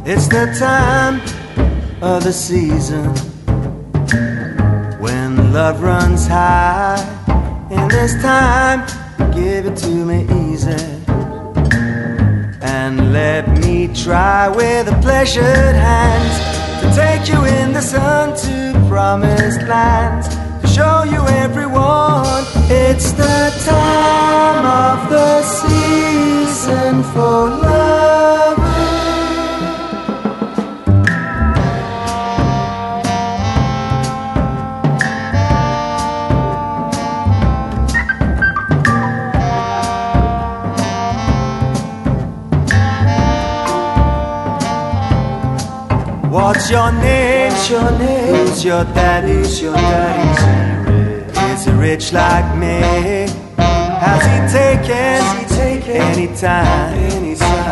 It's the time of the season when love runs high. In this time, give it to me easy, and let me try with the pleasured hands to take you in the sun to promised lands, to show you everyone. It's the time of the season for love. What's your name? What's your name? Who's your daddy? Who's your daddy? Is he rich like me? Has he taken any time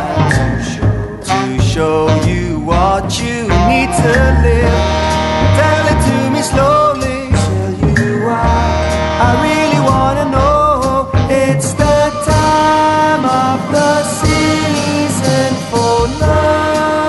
to show you what you need to live? Tell it to me slowly, tell you why I really wanna know. It's the time of the season for love.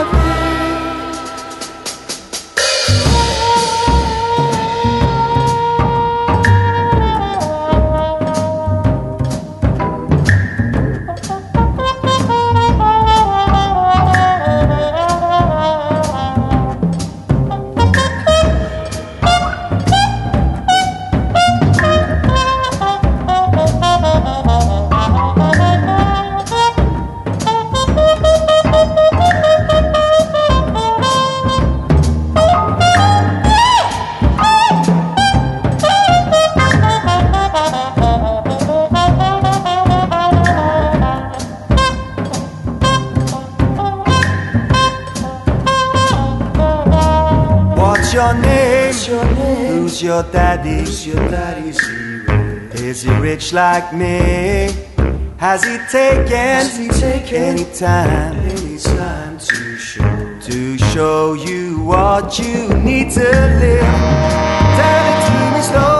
What's your name? Who's your daddy? Is he rich like me? Has he taken any time to show you what you need to live? Tell it to me slowly.